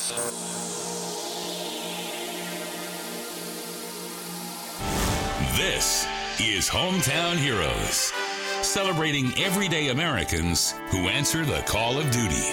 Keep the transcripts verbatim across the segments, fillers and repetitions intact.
This is Hometown Heroes, celebrating everyday Americans who answer the call of duty.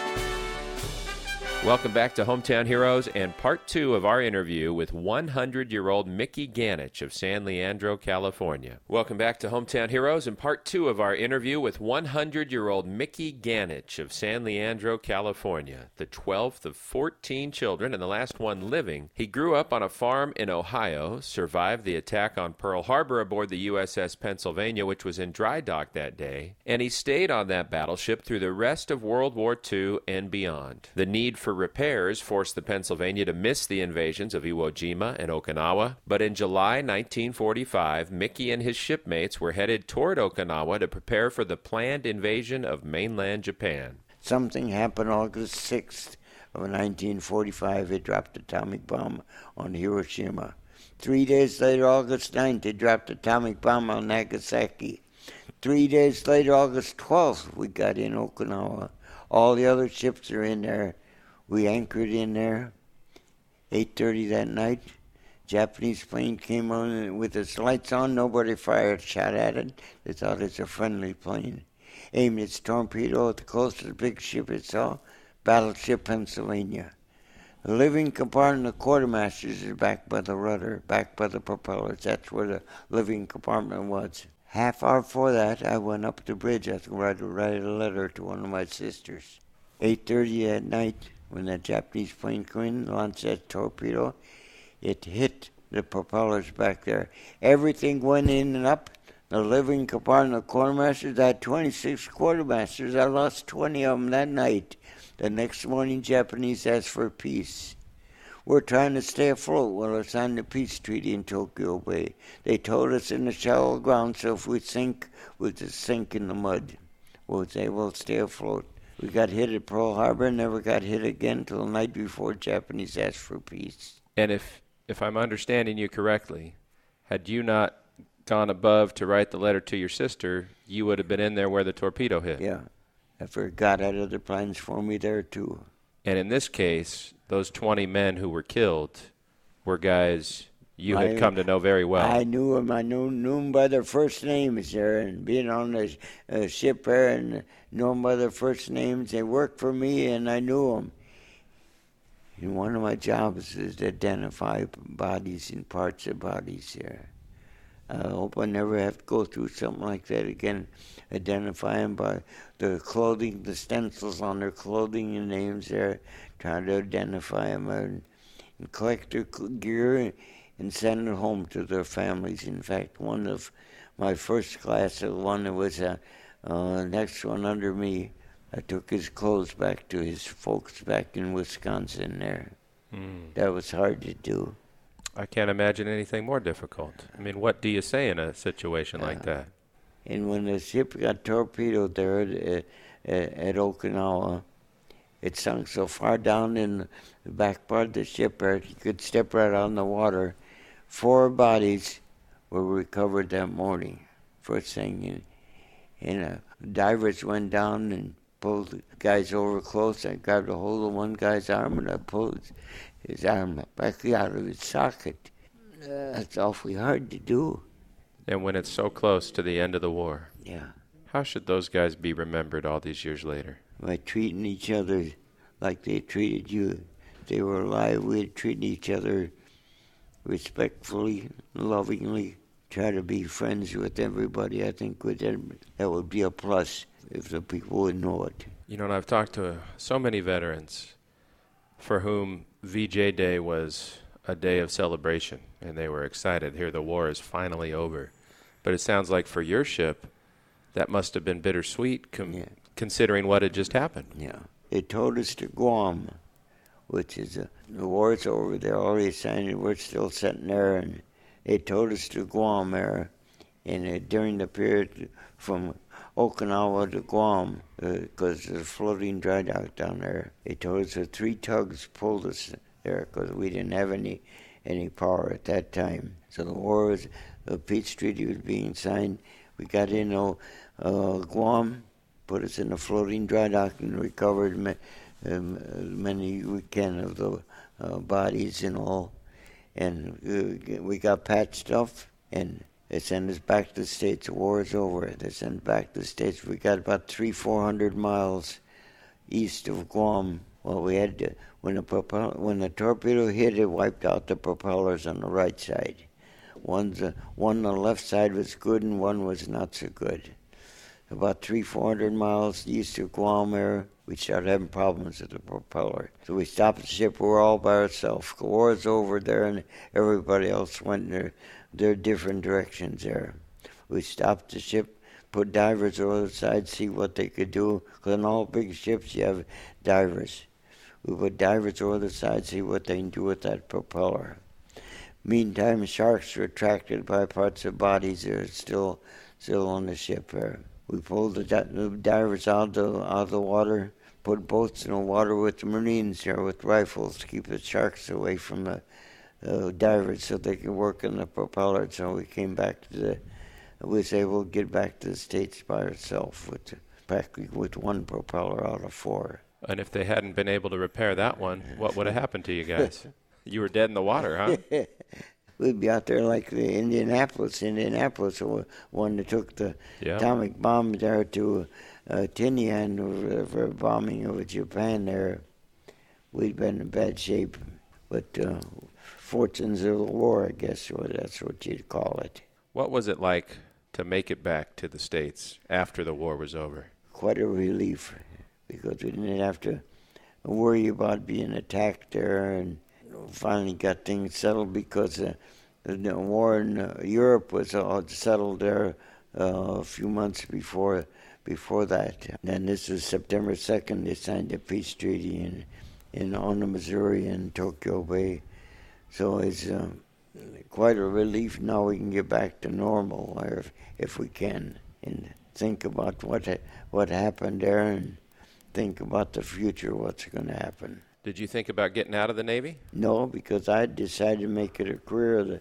Welcome back to Hometown Heroes and part two of our interview with one hundred-year-old Mickey Ganich of San Leandro, California. Welcome back to Hometown Heroes and part two of our interview with one hundred-year-old Mickey Ganich of San Leandro, California, the twelfth of fourteen children and the last one living. He grew up on a farm in Ohio, survived the attack on Pearl Harbor aboard the U S S Pennsylvania, which was in dry dock that day, and he stayed on that battleship through the rest of World War Two and beyond. The need for repairs forced the Pennsylvania to miss the invasions of Iwo Jima and Okinawa, but in July nineteen forty-five, Mickey and his shipmates were headed toward Okinawa to prepare for the planned invasion of mainland Japan. Something happened August sixth of nineteen forty-five. It dropped an atomic bomb on Hiroshima. Three days later, August ninth, it dropped an atomic bomb on Nagasaki. Three days later, August twelfth, we got in Okinawa. All the other ships are in there. We anchored in there, eight thirty that night. Japanese plane came on with its lights on. Nobody fired, shot at it. They thought it's a friendly plane. Aimed its torpedo at the closest big ship it saw, Battleship Pennsylvania. The living compartment of quartermasters is back by the rudder, back by the propellers. That's where the living compartment was. Half hour before that, I went up the bridge. I had to write, write a letter to one of my sisters. eight thirty at night, when that Japanese plane came in, launched that torpedo, it hit the propellers back there. Everything went in and up. The living compartment of quartermasters, I had twenty-six quartermasters. I lost twenty of them that night. The next morning, Japanese asked for peace. We're trying to stay afloat while they signed the peace treaty in Tokyo Bay. They told us in the shallow ground, so if we sink, we'll just sink in the mud. We'll say we'll stay afloat. We got hit at Pearl Harbor, never got hit again until the night before Japanese asked for peace. And if, if I'm understanding you correctly, had you not gone above to write the letter to your sister, you would have been in there where the torpedo hit. Yeah. After God had other plans for me there, too. And in this case, those twenty men who were killed were guys you had I, come to know very well. I knew them. I knew, knew them by their first names there, and being on the uh, ship there and know them by their first names. They worked for me, and I knew them. And one of my jobs is to identify bodies and parts of bodies here. I hope I never have to go through something like that again. Identify them by the clothing, the stencils on their clothing and names there. Try to identify them and, and collect their gear and send it home to their families. In fact, one of my first class, the one that was uh, uh, next one under me, I took his clothes back to his folks back in Wisconsin there. Mm. That was hard to do. I can't imagine anything more difficult. I mean, what do you say in a situation uh, like that? And when the ship got torpedoed there at, at, at Okinawa, it sunk so far down in the back part of the ship there, you could step right on the water. Four bodies were recovered that morning, first thing. And, and uh, divers went down and pulled the guys over close. I grabbed a hold of one guy's arm and I pulled his arm back out of its socket. Uh, that's awfully hard to do. And when it's so close to the end of the war, yeah, how should those guys be remembered all these years later? By treating each other like they treated you. If they were alive, we'd treat each other respectfully, lovingly, try to be friends with everybody. I think with them, that would be a plus if the people would know it. You know, and I've talked to so many veterans for whom V J Day was a day of celebration, and they were excited. Here, the war is finally over. But it sounds like for your ship, that must have been bittersweet, com- yeah. considering what had just happened. Yeah. They told us to Guam, which is a, the war's over. They're already signed it. We're still sitting there, and they told us to Guam there. And uh, during the period from Okinawa to Guam, because uh, there's floating dry dock down there, they told us that three tugs pulled us there because we didn't have any any power at that time. So the war was, the peace treaty was being signed. We got in uh, uh, Guam, put us in a floating dry dock and recovered um, as many we can of the uh, bodies and all. And uh, we got patched up, and they sent us back to the States. The war is over. They sent back to the States. We got about three, four hundred miles east of Guam. Well, we had to, when the propel, when the torpedo hit, it wiped out the propellers on the right side. One's uh, one on the left side was good, and one was not so good. About three, four hundred miles east of Guam area, we started having problems with the propeller. So we stopped the ship. We were all by ourselves. The war is over there, and everybody else went in their, their different directions there. We stopped the ship, put divers over the side, see what they could do. Because on all big ships, you have divers. We put divers over the side, see what they can do with that propeller. Meantime, sharks were attracted by parts of bodies that are still, still on the ship there. We pulled the, di- the divers out of the, out of the water, put boats in the water with the Marines there with rifles to keep the sharks away from the uh, divers so they could work on the propeller. So we came back to the, we was able to get back to the States by ourselves with, practically with one propeller out of four. And if they hadn't been able to repair that one, what would have happened to you guys? You were dead in the water, huh? We'd be out there like the Indianapolis, Indianapolis, one that took the yeah. atomic bomb there to uh, Tinian for bombing over Japan there. We'd been in bad shape, but uh, fortunes of the war, I guess, well, that's what you'd call it. What was it like to make it back to the States after the war was over? Quite a relief, because we didn't have to worry about being attacked there, and finally got things settled because uh, the war in uh, Europe was all settled there uh, a few months before before that. And this was September second, they signed a peace treaty in, in Ono, Missouri and Tokyo Bay. So it's uh, quite a relief. Now we can get back to normal, or if, if we can, and think about what ha- what happened there and think about the future, what's going to happen. Did you think about getting out of the Navy? No, because I decided to make it a career of the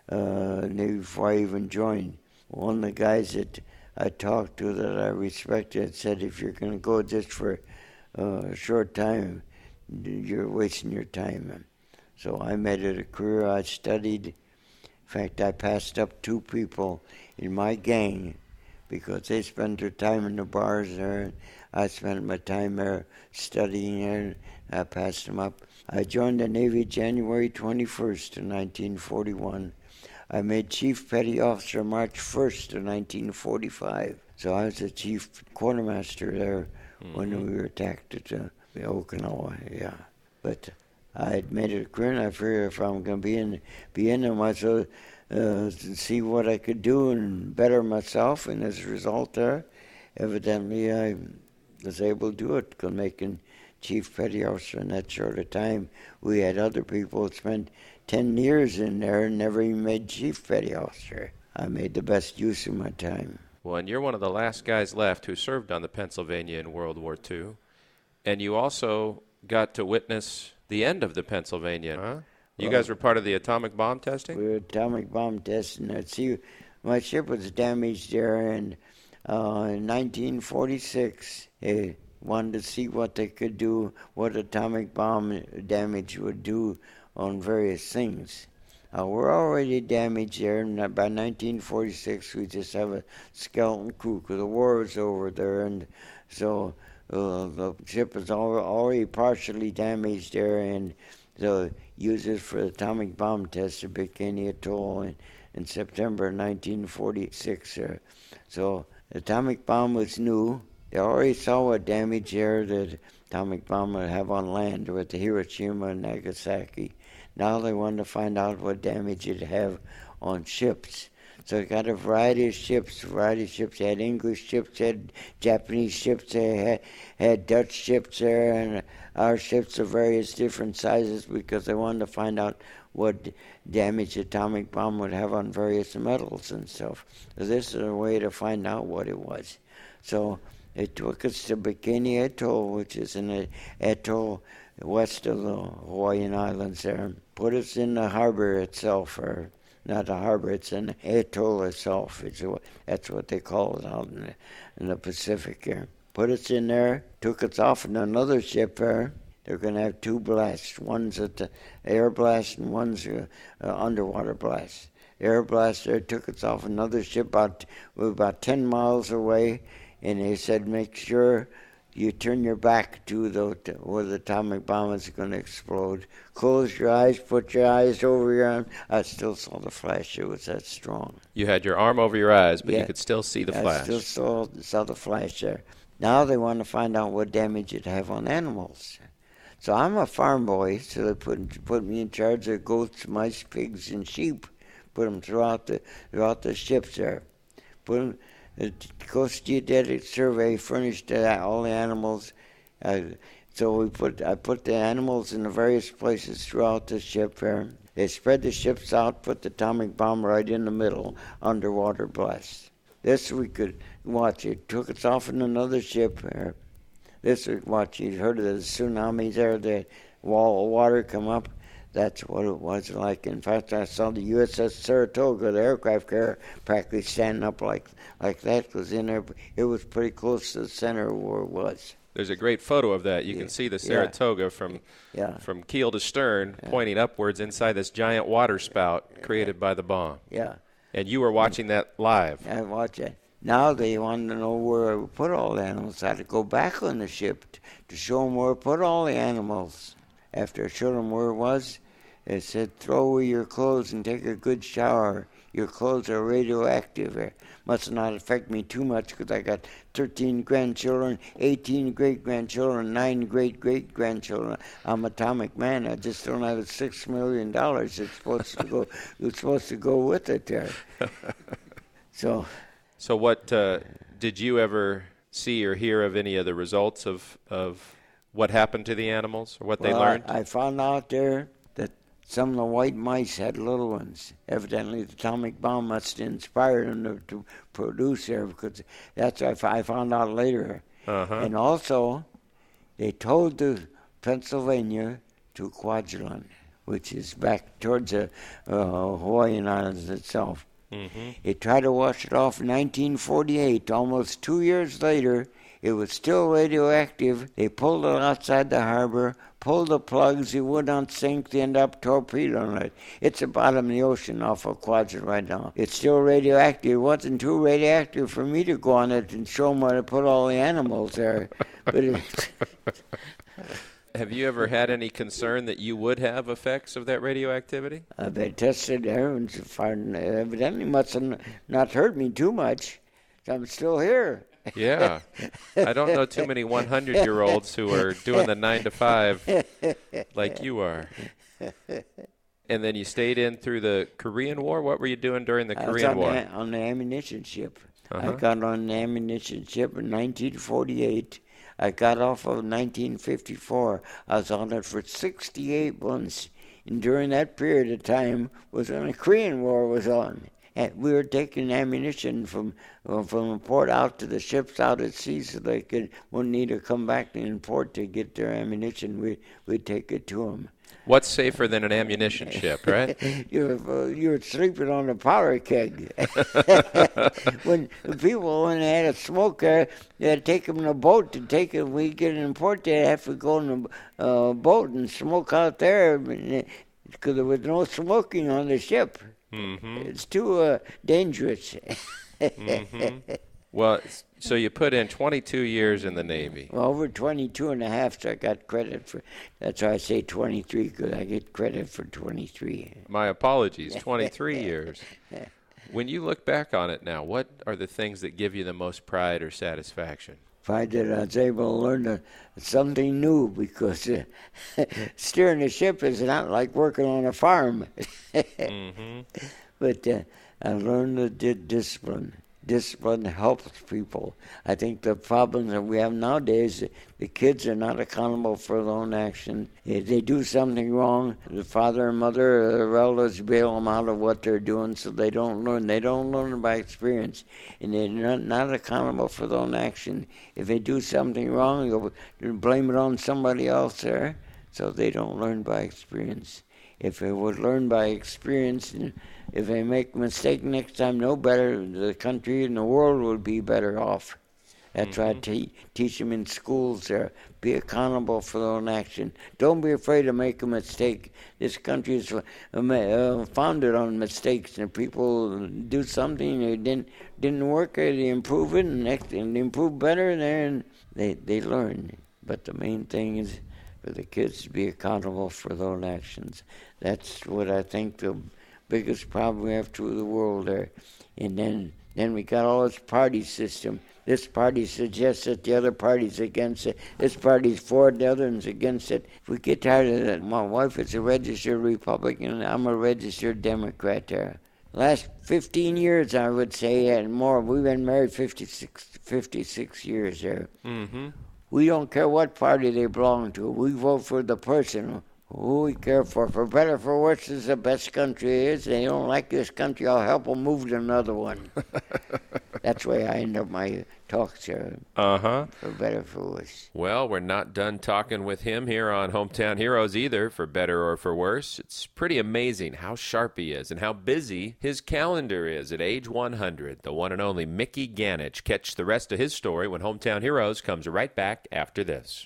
uh, Navy before I even joined. One of the guys that I talked to that I respected said, if you're going to go just for uh, a short time, you're wasting your time. So I made it a career. I studied. In fact, I passed up two people in my gang because they spent their time in the bars there. I spent my time there studying there. I passed them up. I joined the Navy January twenty-first of nineteen forty-one. I made Chief Petty Officer March first of nineteen forty-five. So I was the Chief Quartermaster there mm-hmm. when we were attacked at uh, Okinawa, yeah. But I had made it a career, and I figured if I'm going to be in, be in them, I might uh, see what I could do and better myself, and as a result there, evidently I was able to do it, because making Chief Petty Officer in that short of time. We had other people that spent ten years in there and never even made Chief Petty Officer. I made the best use of my time. Well, and you're one of the last guys left who served on the Pennsylvania in World War Two. And you also got to witness the end of the Pennsylvania, huh? You well, guys were part of the atomic bomb testing? We were atomic bomb testing. See, my ship was damaged there in, uh, in nineteen forty-six. It, wanted to see what they could do, what atomic bomb damage would do on various things. Uh, we're already damaged there, and by nineteen forty-six we just have a skeleton crew, because the war was over there, and so uh, the ship is already partially damaged there, and so used it for the atomic bomb test at Bikini Atoll in, in September nineteen forty-six. Uh, so the atomic bomb was new. They already saw what damage there the atomic bomb would have on land with the Hiroshima and Nagasaki. Now they wanted to find out what damage it'd have on ships. So they got a variety of ships, a variety of ships. They had English ships, they had Japanese ships, they had, had Dutch ships there, and our ships of various different sizes, because they wanted to find out what damage the atomic bomb would have on various metals and stuff. So this is a way to find out what it was. So it took us to Bikini Atoll, which is an atoll west of the Hawaiian Islands there. Put us in the harbor itself, or not a harbor, it's an atoll itself. It's a, that's what they call it out in the, in the Pacific here. put it in there, took it off in another ship there. They're going to have two blasts. One's at the air blast and one's uh, uh, underwater blast. Air blast there took it off another ship about, about ten miles away, and they said, make sure you turn your back to the, to where the atomic bomb is going to explode. Close your eyes, put your eyes over your arm. I still saw the flash. It was that strong. You had your arm over your eyes, but yeah. you could still see the I flash. I still saw, saw the flash there. Now they want to find out what damage it have on animals. So I'm a farm boy, so they put, put me in charge of goats, mice, pigs, and sheep. Put them throughout the, throughout the ships there. Put them... The Coast Geodetic Survey furnished uh, all the animals, uh, so we put I put the animals in the various places throughout the ship there. They spread the ships out, put the atomic bomb right in the middle, underwater blast. This we could watch. It took us off in another ship there. This we watch. You heard of the tsunamis there, the wall of water come up. That's what it was like. In fact, I saw the U S S Saratoga, the aircraft carrier, practically standing up like like that, because in there, it was pretty close to the center where it was. There's a great photo of that. You can see the Saratoga yeah. from yeah. from keel to stern, yeah. pointing upwards inside this giant water spout created by the bomb. Yeah. And you were watching that live. I watched it. Now they wanted to know where we put all the animals. I had to go back on the ship to show them where we put all the animals. After I showed them where it was, they said, throw away your clothes and take a good shower. Your clothes are radioactive. It must not affect me too much because I got thirteen grandchildren, eighteen great-grandchildren, nine great-great-grandchildren. I'm atomic man. I just don't have six million dollars. It's supposed to go. It's supposed to go with it there. so. So what uh, did you ever see or hear of any of the results of of what happened to the animals or what well, they learned? I, I found out there that some of the white mice had little ones. Evidently, the atomic bomb must have inspired them to, to produce there, because that's what I found out later. Uh-huh. And also, they towed the Pennsylvania to Kwajalein, which is back towards the uh, Hawaiian Islands itself. Mm-hmm. They tried to wash it off in nineteen forty-eight. Almost two years later, it was still radioactive. They pulled it outside the harbor, pulled the plugs. It would not sink. They ended up torpedoing it. It's the bottom of the ocean off of Kwajalein right now. It's still radioactive. It wasn't too radioactive for me to go on it and show them where to put all the animals there. But it, have you ever had any concern that you would have effects of that radioactivity? uh, they tested there, and evidently must have not hurt me too much. I'm still here. Yeah. I don't know too many hundred-year-olds who are doing the nine to five like you are. And then you stayed in through the Korean War? What were you doing during the I Korean was on War? The, on the ammunition ship. Uh-huh. I got on the ammunition ship in nineteen forty-eight. I got off of nineteen fifty-four. I was on it for sixty-eight months. And during that period of time was when the Korean War was on. And we were taking ammunition from uh, from the port out to the ships out at sea, so they could wouldn't need to come back in port to get their ammunition. We we'd take it to them. What's safer than an ammunition ship, right? you're uh, you're sleeping on a powder keg. when people when they had a smoke there, they had to take them in a boat to take it. We get in port, they have to go in a uh, boat and smoke out there because there was no smoking on the ship. Mm-hmm. It's too uh, dangerous. mm-hmm. Well, so you put in twenty-two years in the Navy. Well, over twenty-two and a half, so I got credit for, that's why I say twenty-three, because I get credit for twenty-three. My apologies, twenty-three years. When you look back on it now, what are the things that give you the most pride or satisfaction? Pride that I was able to learn to, something new, because uh, steering a ship is not like working on a farm. mm-hmm. But uh, I learned the di- discipline. Discipline helps people. I think the problems that we have nowadays, the kids are not accountable for their own action. If they do something wrong, the father and mother or the relatives bail them out of what they're doing, so they don't learn. They don't learn by experience, and they're not, not accountable for their own action. If they do something wrong, they'll blame it on somebody else there, so they don't learn by experience. If they would learn by experience, and if they make a mistake next time, no better, the country and the world would be better off. That's Mm-hmm. why I te- teach them in schools there. Be accountable for their own action. Don't be afraid to make a mistake. This country is uh, uh, founded on mistakes, and people do something that didn't didn't work, they improve it, and next and improve better, and then they they learn. But the main thing is for the kids to be accountable for their own actions. That's what I think the biggest problem we have to the world there. And then then we got all this party system. This party suggests it, the other party's against it. This party's for it, the other one's against it. If we get tired of that, my wife is a registered Republican, I'm a registered Democrat there. Last fifteen years, I would say, and more. We've been married fifty-six, fifty-six years there. Mm-hmm. We don't care what party they belong to. We vote for the person who we care for. For better, for worse, this is the best country is. They don't like this country, I'll help them move to another one. That's the way I end up my talks here. Uh-huh. For better, for worse. Well, we're not done talking with him here on Hometown Heroes either, for better or for worse. It's pretty amazing how sharp he is and how busy his calendar is at age one hundred. The one and only Mickey Ganich. Catch the rest of his story when Hometown Heroes comes right back after this.